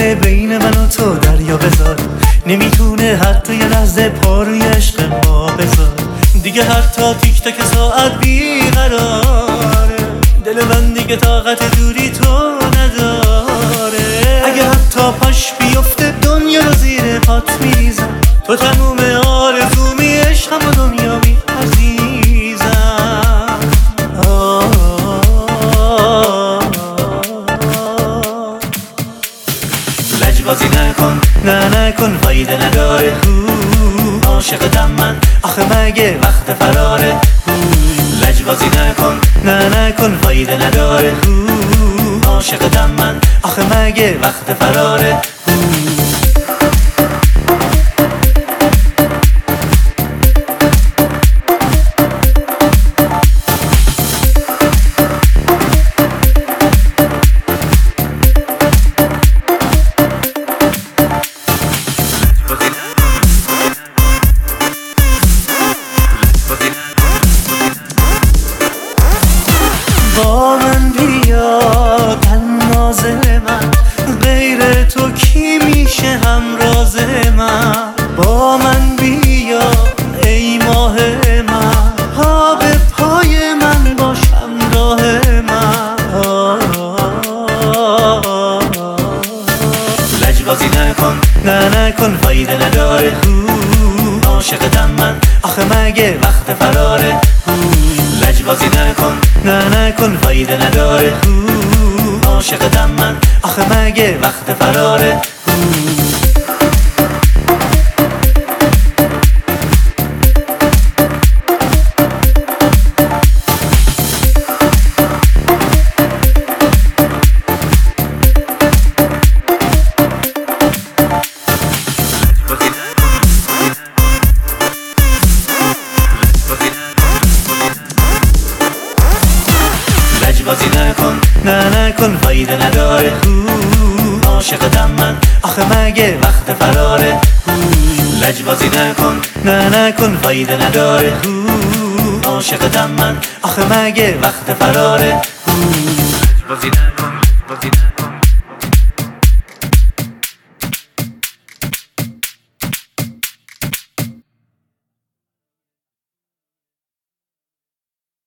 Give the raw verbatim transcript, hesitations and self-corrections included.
نمیتونه بین من و تو دریا بذار، نمیتونه حتی یه لحظه پا روی عشق ما بذار. دیگه حتی تیک تاک ساعت بیقراره، دل من دیگه طاقت دوری تو نداره. اگه حتی پاش بیفته دنیا رو زیر پات میریزم، تو تموم آرزومی عشقم و دنیامی عزیزم. لجبازی نکن، نه نکن، فایده نداره. عاشقتم من، آخه مگه وقت فراره. لجبازی نکن، نه نکن، فایده نداره. عاشقتم من، آخه مگه وقت فراره. با من بیا تناز من، غیر تو کی میشه همراز من. با من بیا ای ماه من، پا به پای من باش همراه من. لجبازی نکن، نه نکن، فایده نداره. عاشقتم من، آخه مگه وقت فراره. لجبازی نکن، نه نکن، فایده نداره. عاشقتم من، آخه مگه وقت فراره. لجبازی نکن، نه نکن، فایده نداره. عاشقتم من، آخه مگه وقت فراره. لجبازی نکن، نه نکن، فایده نداره. عاشقتم من، آخه مگه وقت فراره. لجبازی نکن.